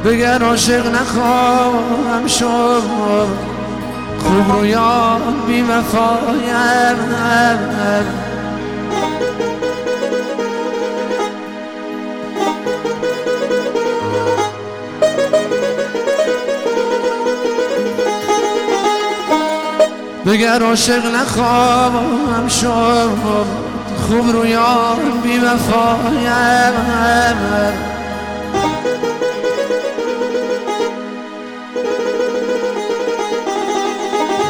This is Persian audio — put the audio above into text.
بگر عاشق نخواهم شد، خوب رویا بی وفایم. بگر عاشق نخواهم شد، خوب رویا بی وفایم.